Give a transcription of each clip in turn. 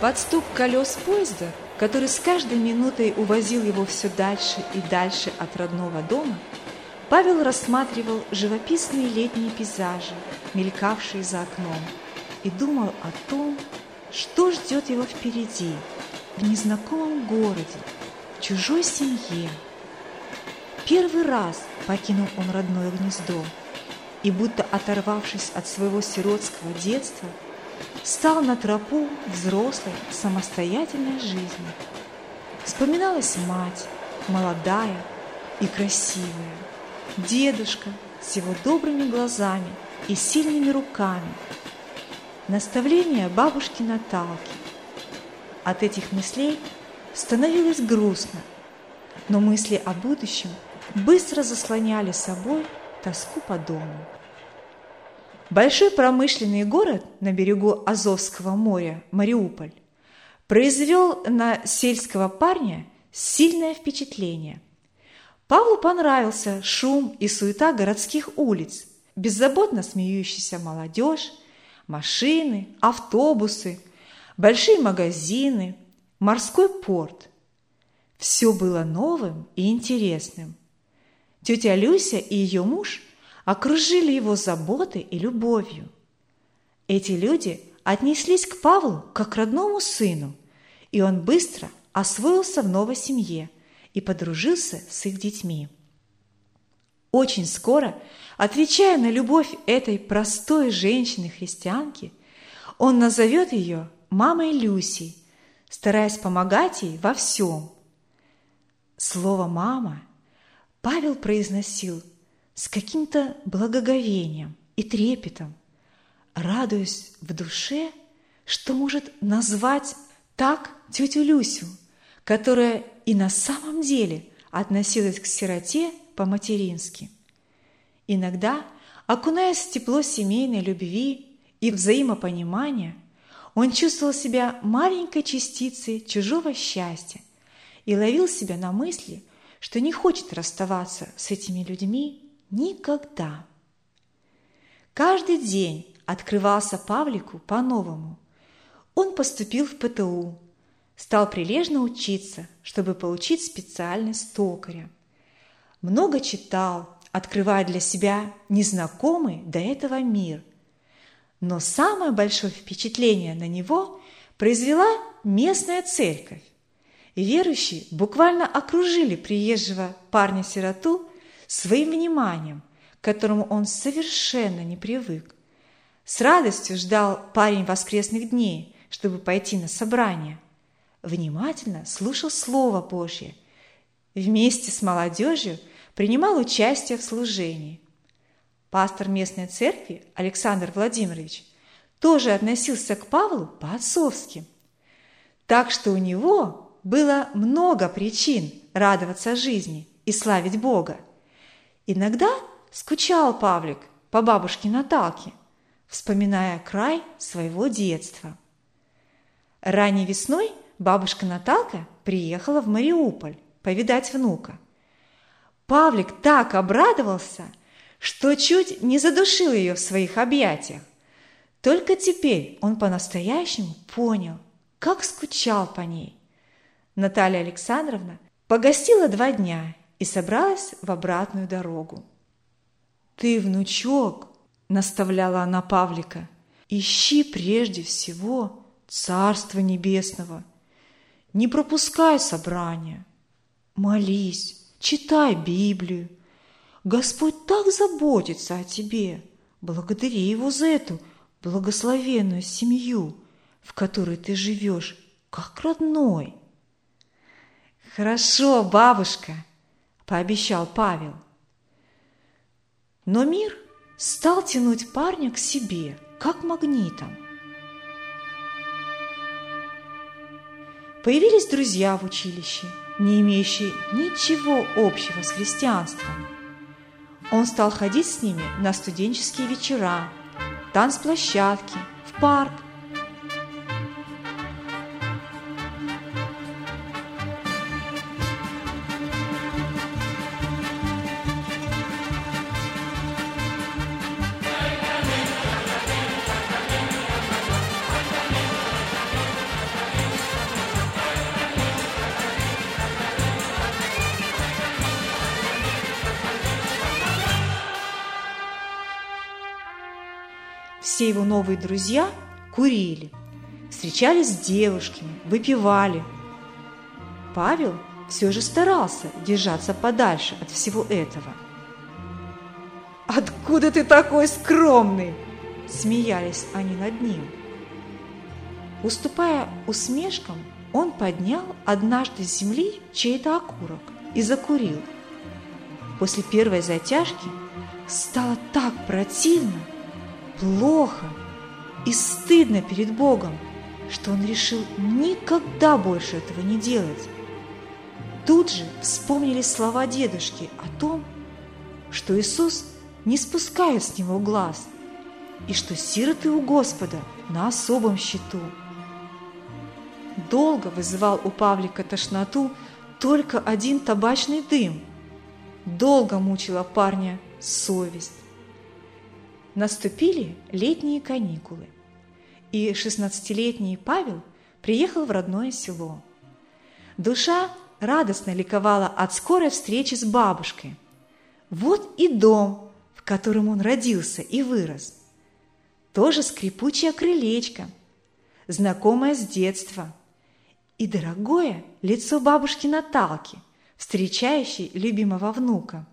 Под стук колес поезда, который с каждой минутой увозил его все дальше и дальше от родного дома, Павел рассматривал живописные летние пейзажи, мелькавшие за окном, и думал о том, что ждет его впереди, в незнакомом городе, в чужой семье. Первый раз покинул он родное гнездо и, будто оторвавшись от своего сиротского детства, стал на тропу взрослой самостоятельной жизни. Вспоминалась мать, молодая и красивая, дедушка с его добрыми глазами и сильными руками, наставления бабушки Наталки. От этих мыслей становилось грустно, но мысли о будущем быстро заслоняли собой тоску по дому. Большой промышленный город на берегу Азовского моря, Мариуполь, произвел на сельского парня сильное впечатление. Павлу понравился шум и суета городских улиц, беззаботно смеющаяся молодежь, машины, автобусы, большие магазины, морской порт. Все было новым и интересным. Тетя Люся и ее муж окружили его заботой и любовью. Эти люди отнеслись к Павлу как к родному сыну, и он быстро освоился в новой семье и подружился с их детьми. Очень скоро, отвечая на любовь этой простой женщины-христианки, он назовет ее мамой Люсей, стараясь помогать ей во всем. Слово «мама» Павел произносил с каким-то благоговением и трепетом, радуясь в душе, что может назвать так тетю Люсю, которая и на самом деле относилась к сироте по-матерински. Иногда, окунаясь в тепло семейной любви и взаимопонимания, он чувствовал себя маленькой частицей чужого счастья и ловил себя на мысли, что не хочет расставаться с этими людьми никогда. Каждый день открывался Павлику по-новому. Он поступил в ПТУ, стал прилежно учиться, чтобы получить специальность токаря. Много читал, открывая для себя незнакомый до этого мир. Но самое большое впечатление на него произвела местная церковь. Верующие буквально окружили приезжего парня-сироту своим вниманием, к которому он совершенно не привык. С радостью ждал парень воскресных дней, чтобы пойти на собрание. Внимательно слушал Слово Божье. Вместе с молодежью принимал участие в служении. Пастор местной церкви Александр Владимирович тоже относился к Павлу по-отцовски. Так что у него было много причин радоваться жизни и славить Бога. Иногда скучал Павлик по бабушке Наталке, вспоминая край своего детства. Ранней весной бабушка Наталка приехала в Мариуполь повидать внука. Павлик так обрадовался, что чуть не задушил ее в своих объятиях. Только теперь он по-настоящему понял, как скучал по ней. Наталья Александровна погостила 2 дня и собралась в обратную дорогу. «Ты, внучок, — наставляла она Павлика, — ищи прежде всего Царства Небесного. Не пропускай собрания. Молись, читай Библию. Господь так заботится о тебе. Благодари Его за эту благословенную семью, в которой ты живешь, как родной». «Хорошо, бабушка, — пообещал Павел. Но мир стал тянуть парня к себе, как магнитом. Появились друзья в училище, не имеющие ничего общего с христианством. Он стал ходить с ними на студенческие вечера, танцплощадки, в парк. все его новые друзья курили, встречались с девушками, выпивали. Павел все же старался держаться подальше от всего этого. «Откуда ты такой скромный?» – смеялись они над ним. Уступая усмешкам, он поднял однажды с земли чей-то окурок и закурил. После первой затяжки стало так противно, плохо и стыдно перед Богом, что он решил никогда больше этого не делать. Тут же вспомнились слова дедушки о том, что Иисус не спускает с него глаз и что сироты у Господа на особом счету. Долго вызывал у Павлика тошноту только один табачный дым. Долго мучила парня совесть. Наступили летние каникулы, и 16-летний Павел приехал в родное село. Душа радостно ликовала от скорой встречи с бабушкой. Вот и дом, в котором он родился и вырос. Тоже скрипучее крылечко, знакомое с детства, и дорогое лицо бабушки Наталки, встречающей любимого внука.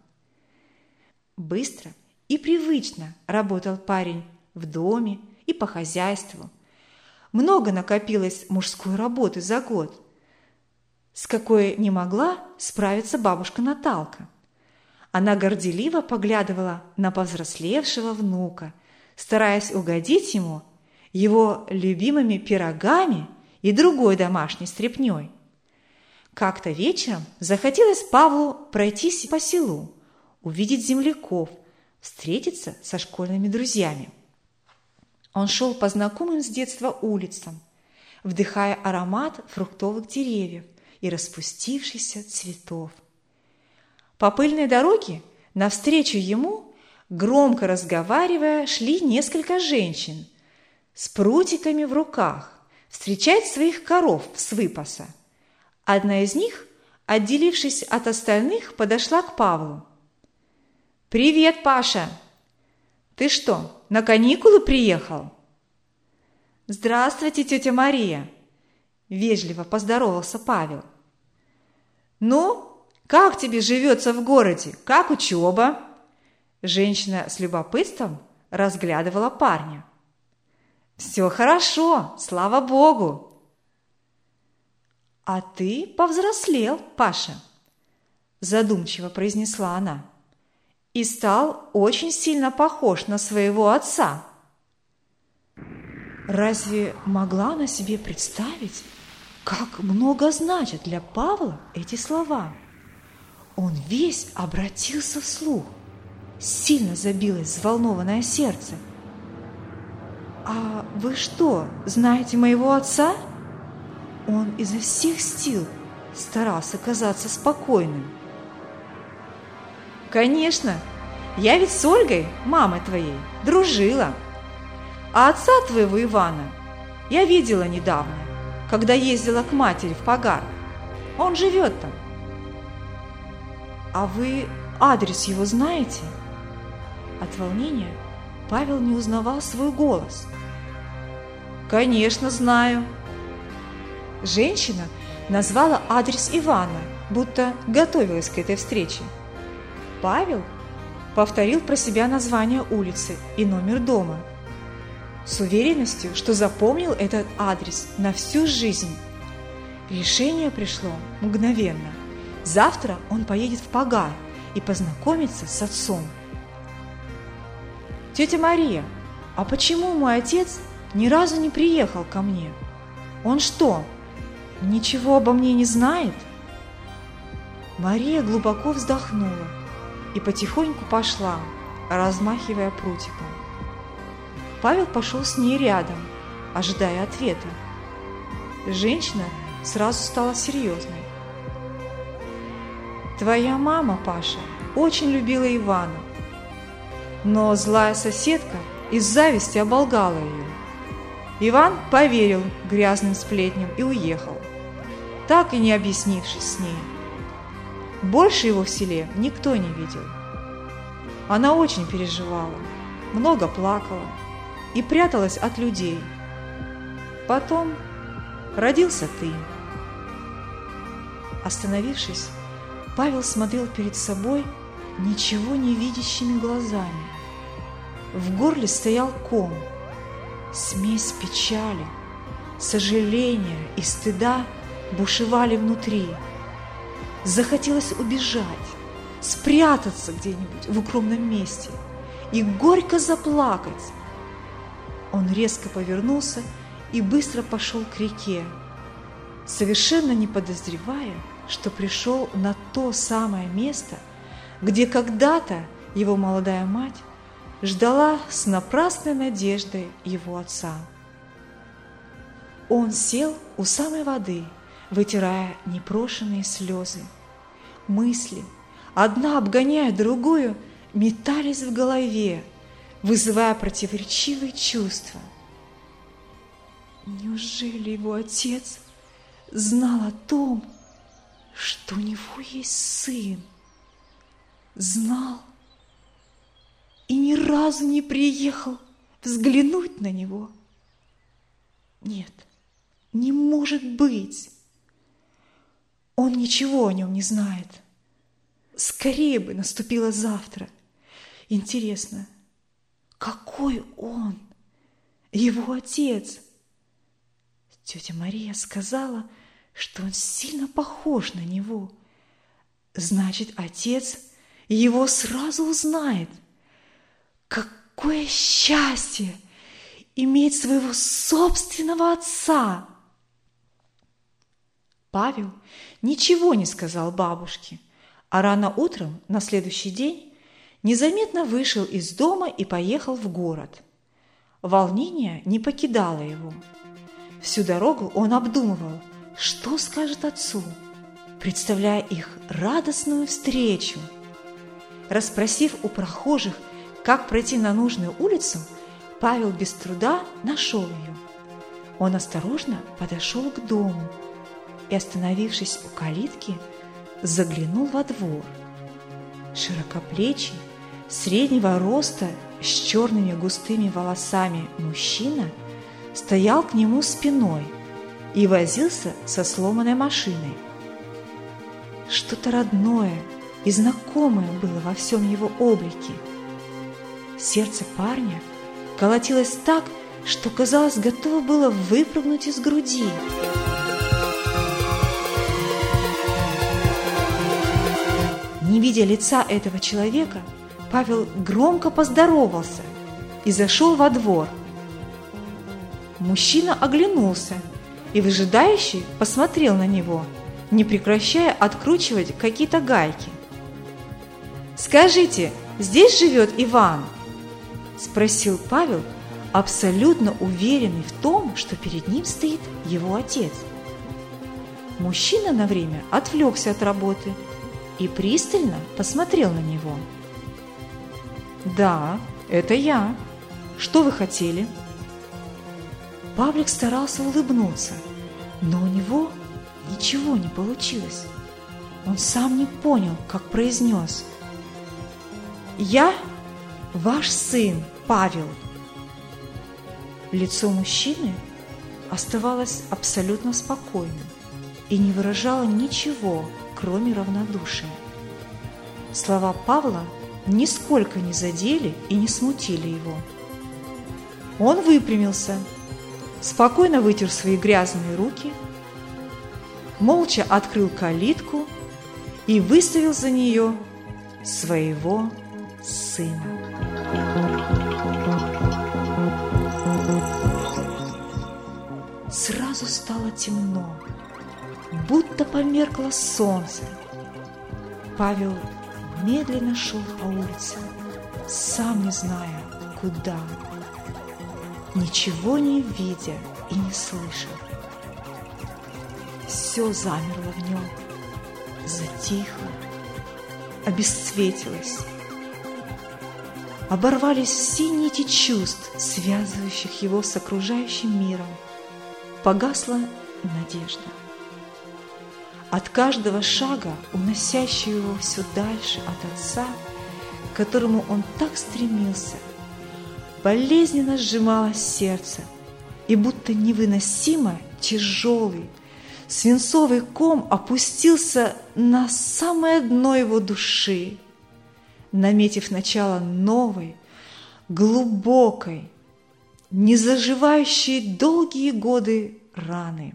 Быстро и привычно работал парень в доме и по хозяйству. Много накопилось мужской работы за год, с какой не могла справиться бабушка Наталка. Она горделиво поглядывала на повзрослевшего внука, стараясь угодить ему его любимыми пирогами и другой домашней стряпнёй. Как-то вечером захотелось Павлу пройтись по селу, увидеть земляков, встретиться со школьными друзьями. Он шел по знакомым с детства улицам, вдыхая аромат фруктовых деревьев и распустившихся цветов. По пыльной дороге навстречу ему, громко разговаривая, шли несколько женщин с прутиками в руках встречать своих коров с выпаса. Одна из них, отделившись от остальных, подошла к Павлу. «Привет, Паша! Ты что, на каникулы приехал?» «Здравствуйте, тетя Мария!» – вежливо поздоровался Павел. «Ну, как тебе живется в городе? Как учеба?» Женщина с любопытством разглядывала парня. «Все хорошо, слава Богу!» «А ты повзрослел, Паша», – задумчиво произнесла она, – «и стал очень сильно похож на своего отца». Разве могла она себе представить, как много значат для Павла эти слова? Он весь обратился вслух, сильно забилось взволнованное сердце. «А вы что, знаете моего отца?» Он изо всех сил старался казаться спокойным. «Конечно, я ведь с Ольгой, мамой твоей, дружила. А отца твоего Ивана я видела недавно, когда ездила к матери в Погар. Он живет там». «А вы адрес его знаете?» От волнения Павел не узнавал свой голос. «Конечно, знаю». Женщина назвала адрес Ивана, будто готовилась к этой встрече. Павел повторил про себя название улицы и номер дома, с уверенностью, что запомнил этот адрес на всю жизнь. Решение пришло мгновенно. Завтра он поедет в Погар и познакомится с отцом. «Тетя Мария, а почему мой отец ни разу не приехал ко мне? Он что, ничего обо мне не знает?» Мария глубоко вздохнула и потихоньку пошла, размахивая прутиком. Павел пошел с ней рядом, ожидая ответа. Женщина сразу стала серьезной. «Твоя мама, Паша, очень любила Ивана, но злая соседка из зависти оболгала ее. Иван поверил грязным сплетням и уехал, так и не объяснившись с ней. Больше его в селе никто не видел. Она очень переживала, много плакала. и пряталась от людей. Потом родился ты. Остановившись, Павел смотрел перед собой ничего не видящими глазами. В горле стоял ком, смесь печали, сожаления и стыда бушевали внутри. Захотелось убежать, спрятаться где-нибудь в укромном месте и горько заплакать. Он резко повернулся и быстро пошел к реке, совершенно не подозревая, что пришел на то самое место, где когда-то его молодая мать ждала с напрасной надеждой его отца. Он сел у самой воды, вытирая непрошенные слезы. Мысли, одна обгоняя другую, метались в голове, вызывая противоречивые чувства. Неужели его отец знал о том, что у него есть сын? Знал и ни разу не приехал взглянуть на него? Нет, не может быть. Он ничего о нем не знает. Скорее бы наступило завтра. Интересно, какой он, его отец? Тетя Мария сказала, что он сильно похож на него. Значит, отец его сразу узнает. Какое счастье иметь своего собственного отца! Павел ничего не сказал бабушке, а рано утром на следующий день незаметно вышел из дома и поехал в город. Волнение не покидало его. Всю дорогу он обдумывал, что скажет отцу, представляя их радостную встречу. Расспросив у прохожих, как пройти на нужную улицу, Павел без труда нашел ее. Он осторожно подошел к дому и, остановившись у калитки, заглянул во двор. Широкоплечий, среднего роста, с черными густыми волосами мужчина стоял к нему спиной и возился со сломанной машиной. Что-то родное и знакомое было во всем его облике. Сердце парня колотилось так, что, казалось, готово было выпрыгнуть из груди. Не видя лица этого человека, Павел громко поздоровался и зашел во двор. Мужчина оглянулся и выжидающе посмотрел на него, не прекращая откручивать какие-то гайки. «Скажите, здесь живет Иван?» – спросил Павел, абсолютно уверенный в том, что перед ним стоит его отец. Мужчина на время отвлекся от работы и пристально посмотрел на него. «Да, это я. Что вы хотели?» Павлик старался улыбнуться, но у него ничего не получилось. Он сам не понял, как произнес: «Я ваш сын, Павел». Лицо мужчины оставалось абсолютно спокойным и не выражало ничего, кроме равнодушия. Слова Павла нисколько не задели и не смутили его. Он выпрямился, спокойно вытер свои грязные руки, молча открыл калитку и выставил за нее своего сына. Сразу стало темно, будто померкло солнце. Павел медленно шел по улице, сам не зная, куда, ничего не видя и не слыша. Все замерло в нем, затихло, обесцветилось. Оборвались все нити чувств, связывающих его с окружающим миром. Погасла надежда. От каждого шага, уносящего его все дальше от отца, к которому он так стремился, болезненно сжималось сердце, и будто невыносимо тяжелый свинцовый ком опустился на самое дно его души, наметив начало новой, глубокой, не заживающей долгие годы раны.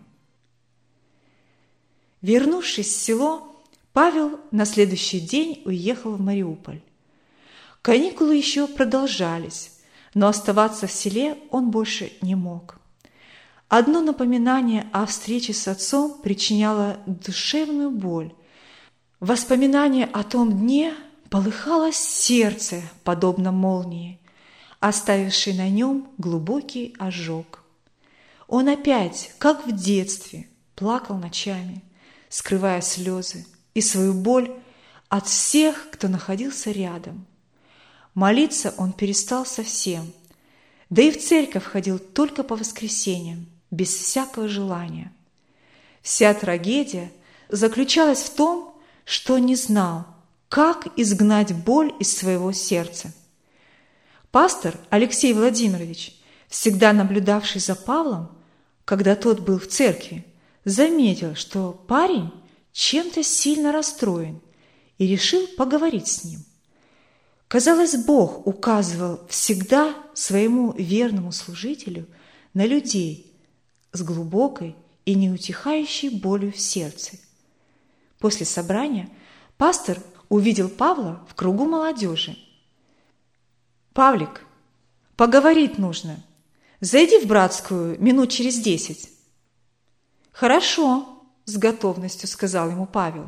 Вернувшись в село, Павел на следующий день уехал в Мариуполь. Каникулы еще продолжались, но оставаться в селе он больше не мог. Одно напоминание о встрече с отцом причиняло душевную боль. Воспоминание о том дне полыхало сердце, подобно молнии, оставившей на нем глубокий ожог. Он опять, как в детстве, плакал ночами, скрывая слезы и свою боль от всех, кто находился рядом. Молиться он перестал совсем, да и в церковь ходил только по воскресеньям, без всякого желания. Вся трагедия заключалась в том, что он не знал, как изгнать боль из своего сердца. Пастор Алексей Владимирович, всегда наблюдавший за Павлом, когда тот был в церкви, заметил, что парень чем-то сильно расстроен, и решил поговорить с ним. Казалось, Бог указывал всегда своему верному служителю на людей с глубокой и неутихающей болью в сердце. После собрания пастор увидел Павла в кругу молодежи. «Павлик, поговорить нужно. Зайди в братскую минут через 10». «Хорошо», – с готовностью сказал ему Павел.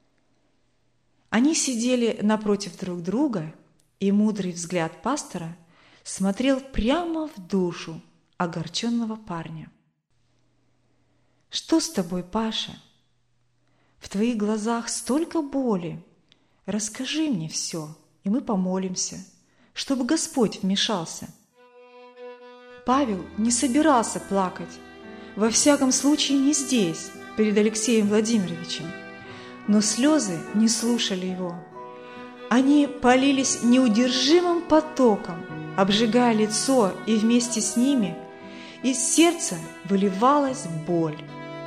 Они сидели напротив друг друга, и мудрый взгляд пастора смотрел прямо в душу огорченного парня. «Что с тобой, Паша? В твоих глазах столько боли. Расскажи мне все, и мы помолимся, чтобы Господь вмешался». Павел не собирался плакать, во всяком случае не здесь, перед Алексеем Владимировичем, но слезы не слушали его. Они полились неудержимым потоком, обжигая лицо, и вместе с ними из сердца выливалась боль.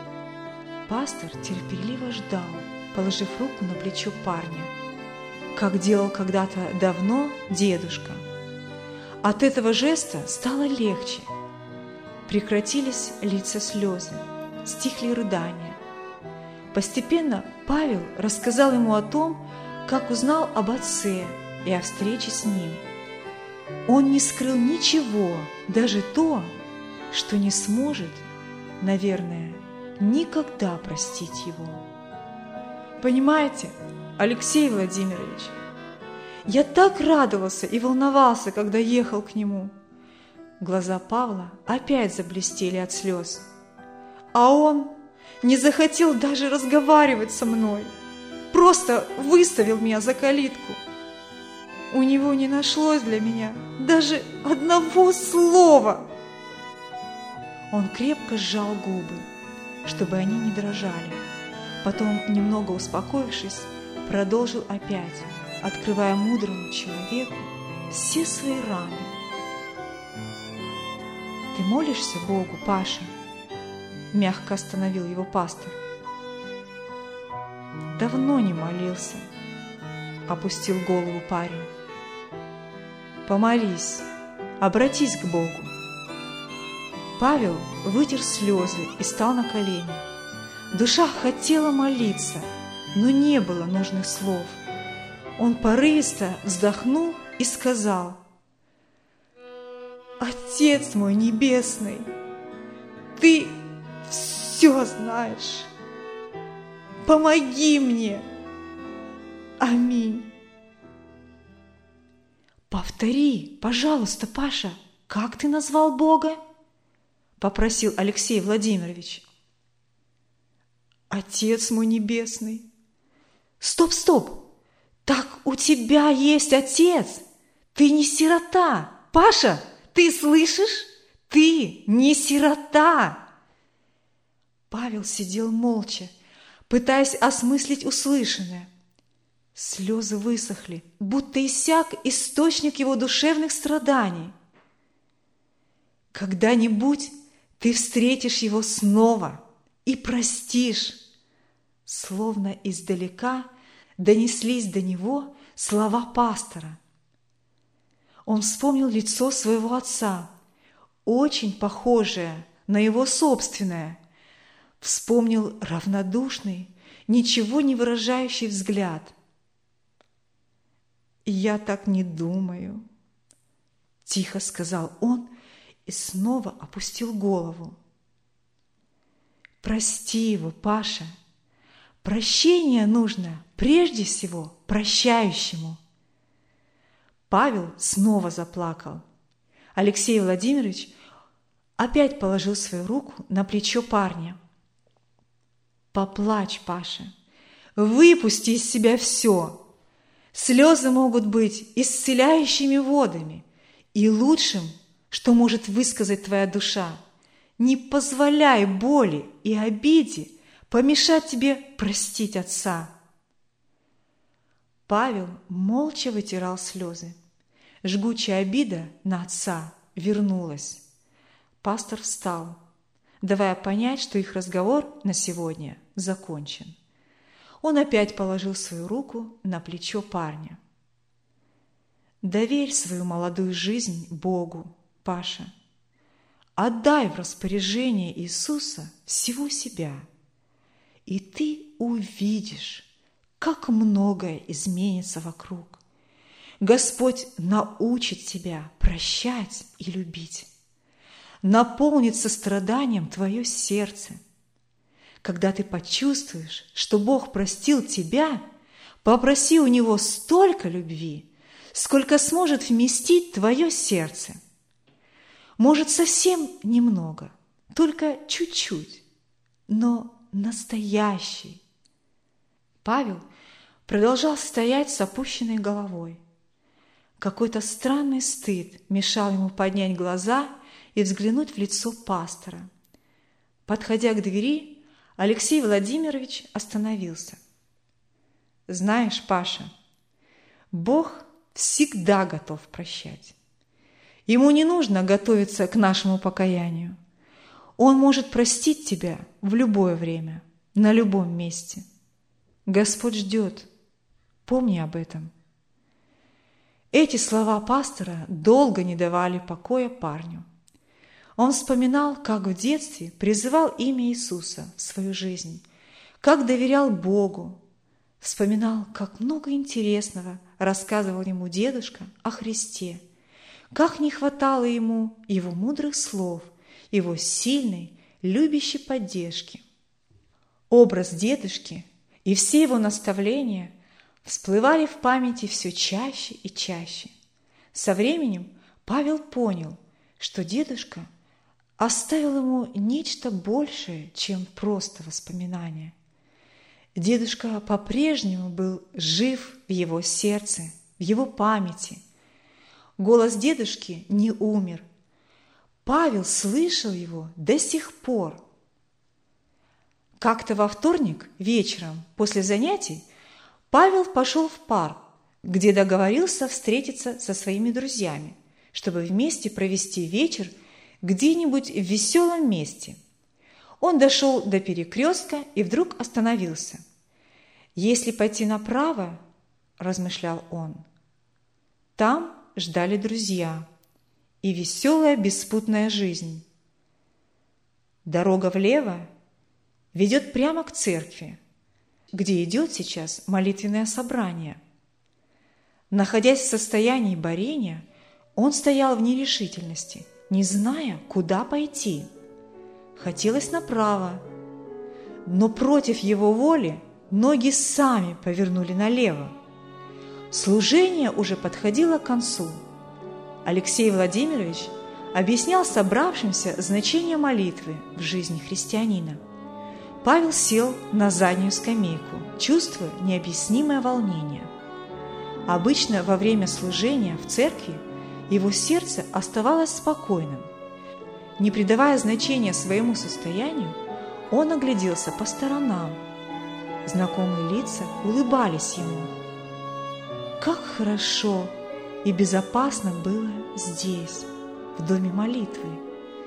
Пастор терпеливо ждал, положив руку на плечо парня, как делал когда-то давно дедушка. От этого жеста стало легче. Прекратились литься слезы, стихли рыдания. Постепенно Павел рассказал ему о том, как узнал об отце и о встрече с ним. Он не скрыл ничего, даже то, что не сможет, наверное, никогда простить его. Понимаете, Алексей Владимирович, я так радовался и волновался, когда ехал к нему. Глаза Павла опять заблестели от слез. А он не захотел даже разговаривать со мной, просто выставил меня за калитку. У него не нашлось для меня даже одного слова. Он крепко сжал губы, чтобы они не дрожали. Потом, немного успокоившись, продолжил опять, открывая мудрому человеку все свои раны. «Ты молишься Богу, Паша?» – мягко остановил его пастор. «Давно не молился», – опустил голову парень. «Помолись, обратись к Богу». Павел вытер слезы и стал на колени. Душа хотела молиться, но не было нужных слов. Он порывисто вздохнул и сказал: «Отец мой небесный, ты все знаешь. Помоги мне. Аминь». «Повтори, пожалуйста, Паша, как ты назвал Бога?» – попросил Алексей Владимирович. «Отец мой небесный». «Стоп, стоп! Так у тебя есть отец! Ты не сирота! Паша, ты слышишь? Ты не сирота!» Павел сидел молча, пытаясь осмыслить услышанное. Слезы высохли, будто иссяк источник его душевных страданий. когда-нибудь ты встретишь его снова и простишь. Словно издалека донеслись до него слова пастора. Он вспомнил лицо своего отца, очень похожее на его собственное. Вспомнил равнодушный, ничего не выражающий взгляд. «Я так не думаю», – тихо сказал он и снова опустил голову. «Прости его, Паша. Прощение нужно прежде всего прощающему». Павел снова заплакал. Алексей Владимирович опять положил свою руку на плечо парня. «Поплачь, Паша, выпусти из себя все. Слезы могут быть исцеляющими водами и лучшим, что может высказать твоя душа. Не позволяй боли и обиде помешать тебе простить отца». Павел молча вытирал слезы. Жгучая обида на отца вернулась. Пастор встал, давая понять, что их разговор на сегодня закончен. Он опять положил свою руку на плечо парня. «Доверь свою молодую жизнь Богу, Паша. Отдай в распоряжение Иисуса всего себя, и ты увидишь, как многое изменится вокруг. Господь научит тебя прощать и любить, наполнит состраданием твое сердце. Когда ты почувствуешь, что Бог простил тебя, попроси у Него столько любви, сколько сможет вместить твое сердце. Может, совсем немного, только чуть-чуть, но настоящий». Павел продолжал стоять с опущенной головой. Какой-то странный стыд мешал ему поднять глаза и взглянуть в лицо пастора. Подходя к двери, Алексей Владимирович остановился. «Знаешь, Паша, Бог всегда готов прощать. Ему не нужно готовиться к нашему покаянию. Он может простить тебя в любое время, на любом месте. Господь ждет. Помни об этом». Эти слова пастора долго не давали покоя парню. Он вспоминал, как в детстве призывал имя Иисуса в свою жизнь, как доверял Богу, вспоминал, как много интересного рассказывал ему дедушка о Христе, как не хватало ему его мудрых слов, его сильной, любящей поддержки. Образ дедушки и все его наставления всплывали в памяти все чаще и чаще. Со временем Павел понял, что дедушка оставил ему нечто большее, чем просто воспоминания. Дедушка по-прежнему был жив в его сердце, в его памяти. Голос дедушки не умер. Павел слышал его до сих пор. Как-то во вторник вечером после занятий Павел пошел в парк, где договорился встретиться со своими друзьями, чтобы вместе провести вечер где-нибудь в веселом месте. Он дошел до перекрестка и вдруг остановился. «Если пойти направо, – размышлял он, – там ждали друзья и веселая беспутная жизнь. Дорога влево ведет прямо к церкви, где идет сейчас молитвенное собрание». Находясь в состоянии борения, он стоял в нерешительности, не зная, куда пойти. Хотелось направо, но против его воли ноги сами повернули налево. Служение уже подходило к концу. Алексей Владимирович объяснял собравшимся значение молитвы в жизни христианина. Павел сел на заднюю скамейку, чувствуя необъяснимое волнение. Обычно во время служения в церкви его сердце оставалось спокойным. Не придавая значения своему состоянию, он огляделся по сторонам. Знакомые лица улыбались ему. Как хорошо и безопасно было здесь, в доме молитвы.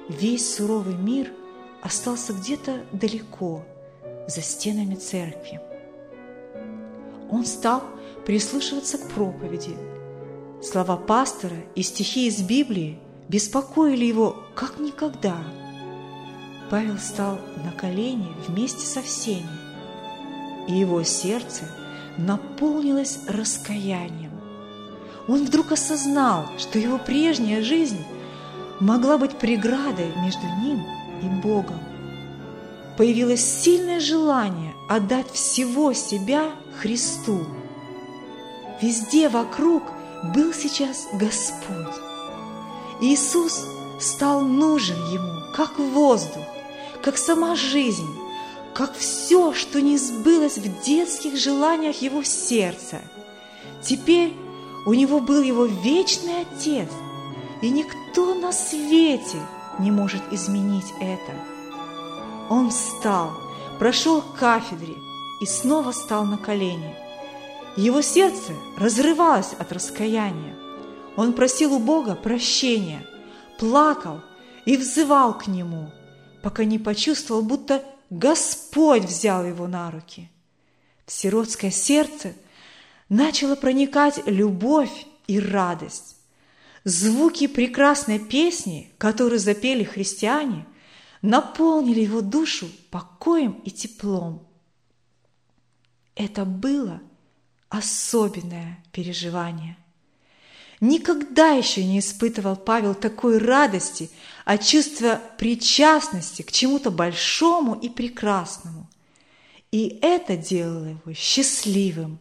весь суровый мир остался где-то далеко, за стенами церкви. Он стал прислушиваться к проповеди. Слова пастора и стихи из Библии беспокоили его как никогда. Павел стал на колени вместе со всеми, и его сердце наполнилось раскаянием. Он вдруг осознал, что его прежняя жизнь могла быть преградой между ним и Богом. Появилось сильное желание отдать всего себя Христу. Везде вокруг был сейчас Господь. Иисус стал нужен ему, как воздух, как сама жизнь, как все, что не сбылось в детских желаниях его сердца. Теперь у него был его вечный Отец, и никто на свете не может изменить это. Он встал, прошел к кафедре и снова стал на колени. Его сердце разрывалось от раскаяния. Он просил у Бога прощения, плакал и взывал к Нему, пока не почувствовал, будто Господь взял его на руки. В сиротское сердце начала проникать любовь и радость. Звуки прекрасной песни, которую запели христиане, наполнили его душу покоем и теплом. Это было особенное переживание. Никогда еще не испытывал Павел такой радости от чувства причастности к чему-то большому и прекрасному. И это делало его счастливым.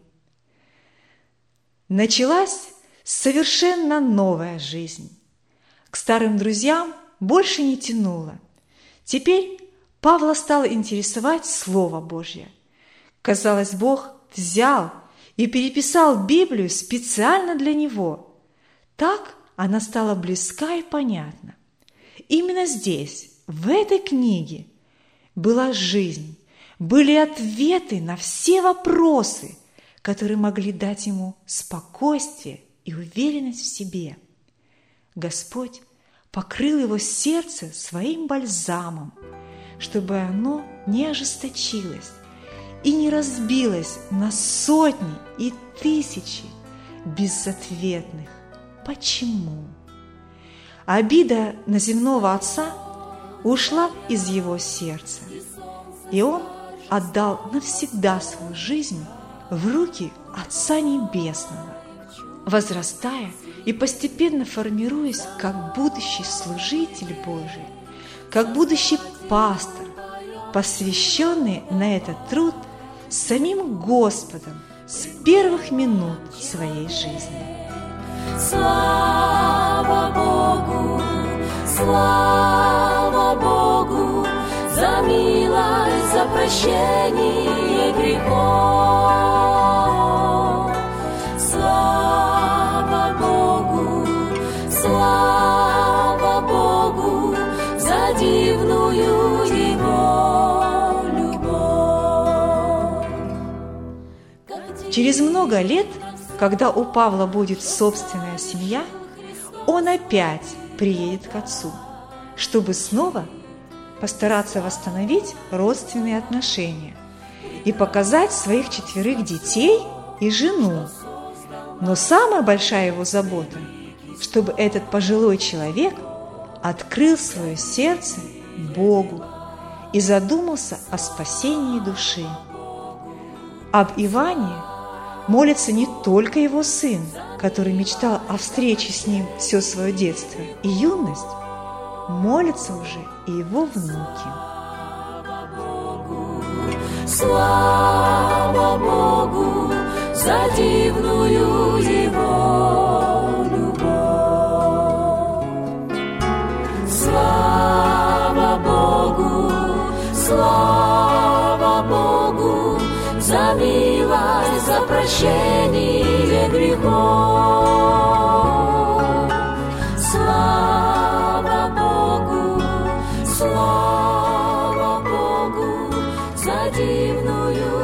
Началась совершенно новая жизнь. К старым друзьям больше не тянуло. Теперь Павла стало интересовать Слово Божье. Казалось, Бог взял и переписал Библию специально для него. Так она стала близка и понятна. Именно здесь, в этой книге, была жизнь, были ответы на все вопросы, которые могли дать ему спокойствие и уверенность в себе. Господь покрыл его сердце своим бальзамом, чтобы оно не ожесточилось и не разбилось на сотни и тысячи безответных «почему?». Обида на земного отца ушла из его сердца, и он отдал навсегда свою жизнь в руки Отца Небесного, возрастая и постепенно формируясь как будущий служитель Божий, как будущий пастор, посвященный на этот труд самим Господом с первых минут своей жизни. Слава Богу, за милость, за прощение грехов. Слава Богу, за дивную Его любовь. Через много лет, когда у Павла будет собственная семья, он опять приедет к отцу, чтобы снова постараться восстановить родственные отношения и показать своих 4 детей и жену. Но самая большая его забота, чтобы этот пожилой человек открыл свое сердце Богу и задумался о спасении души. Об Иване молится не только его сын, который мечтал о встрече с ним все свое детство и юность, молятся уже и его внуки. Слава Богу, за дивную Его любовь. Слава Богу, за милость, за прощение грехов. Слава Богу, за дивную